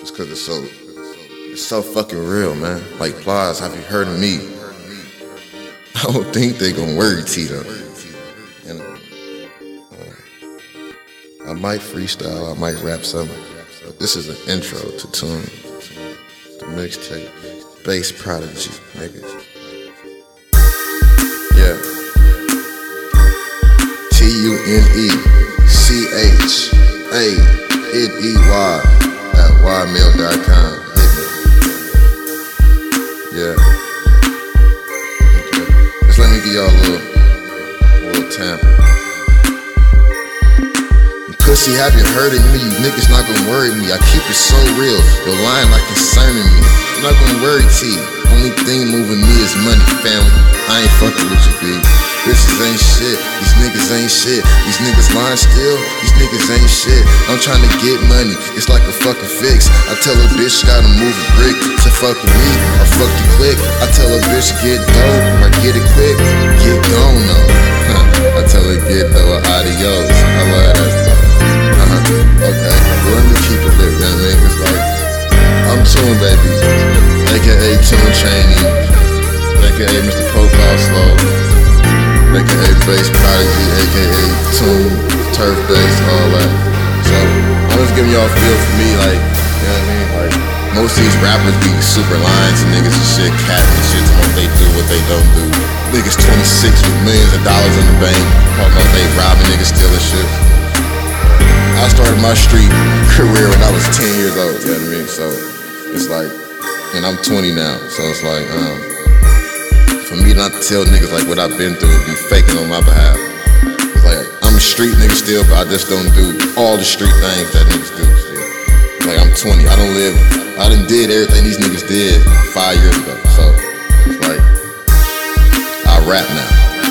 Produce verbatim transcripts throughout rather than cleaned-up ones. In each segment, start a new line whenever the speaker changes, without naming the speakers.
Just cause it's so, it's so fucking real, man. Like Plies, have you heard of me? I don't think they gon' worry T though. And uh, I might freestyle, I might rap something. But this is an intro to Tune, the mixtape, Bass Prodigy, niggas. Yeah. T U N E C H A N E Y at y mail dot com. Hit me. Yeah. Okay. Just let me give y'all a little, a little tamper. Pussy, have you heard of me? You niggas not gon' worry me. I keep it so real. Your line like concerning me. I'm not gon' worry T. Only thing moving me is money, family. I ain't fucking with you, B. Bitches ain't shit. These niggas ain't shit. These niggas lying still. These niggas ain't shit. I'm trying to get money. It's like a fucking fix. I tell a bitch gotta move a brick to fuck with me. I fuck the click. I tell a bitch get dope. Or get it quick. Get gone though. I tell her get though. Adios. I love that stuff. Uh-huh. Okay. Well, let me keep it lit, you know what I mean? It's like I'm Tune, baby. A K A Tune Chaney. A K A Mister Profile Slow. A K A Bass Prodigy, A K A Tune, Turf Bass, all that. So, I'm just giving y'all a feel for me, like, you know what I mean? Like, most of these rappers be super lying to niggas and shit, cat and shit, to what they do, what they don't do. Niggas twenty-six with millions of dollars in the bank, talking about they robbing niggas, stealing shit. I started my street career when I was ten years old, you know what I mean? So, it's like, and I'm twenty now, so it's like, um, for me not to tell niggas like what I've been through and be faking on my behalf. It's like, I'm a street nigga still, but I just don't do all the street things that niggas do still. Like, I'm twenty, I don't live, I done did everything these niggas did five years ago. So, it's like, I rap now.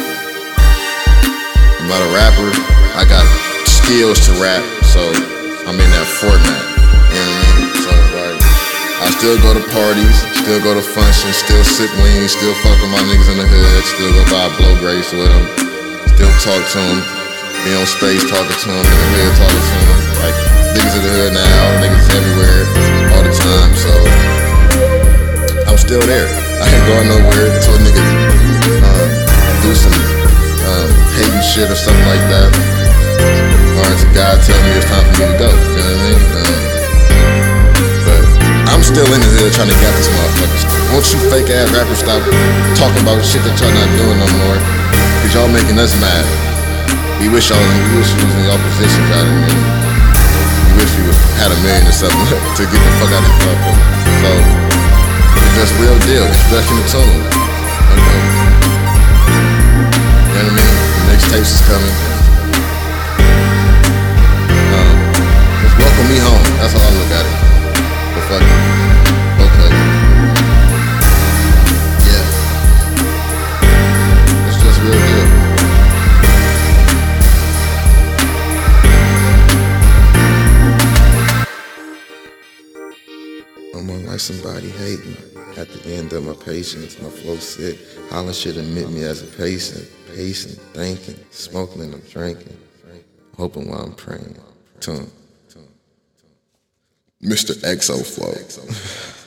I'm not a rapper, I got skills to rap, so I'm in that format. You know what I mean? So, like, I still go to parties, still go to functions, still sip wings, still fuck with my niggas in the hood, still go buy blow grapes with them, still talk to them, be on space talking to them, in the hood talking to them. Like, niggas in the hood now, niggas everywhere, all the time, so I'm still there. I ain't going nowhere until a nigga um, do some um, hating shit or something like that. Or until God tell me it's time for me to go, you know what I mean? Um, but I'm still in the hood trying to get this motherfucker. Won't you fake ass rappers stop talking about shit that y'all not doing no more? Cause y'all making us mad. We wish y'all, we wish you was in y'all positions, y'all know what I mean? We wish you had a million or something to get the fuck out of this motherfucker. So, it's just real deal, especially the Tune. Okay. You know what I mean? The next tapes is coming. Welcome me home, that's how I look at it. But fuck it. Okay. Yeah. It's just real deal. I'm on like somebody hating. At the end of my patience, my flow sick. Hollin' should admit me as a patient. Patient, thinking, smoking and I'm drinking. Hoping while I'm praying. Tune. Mister X O Flow.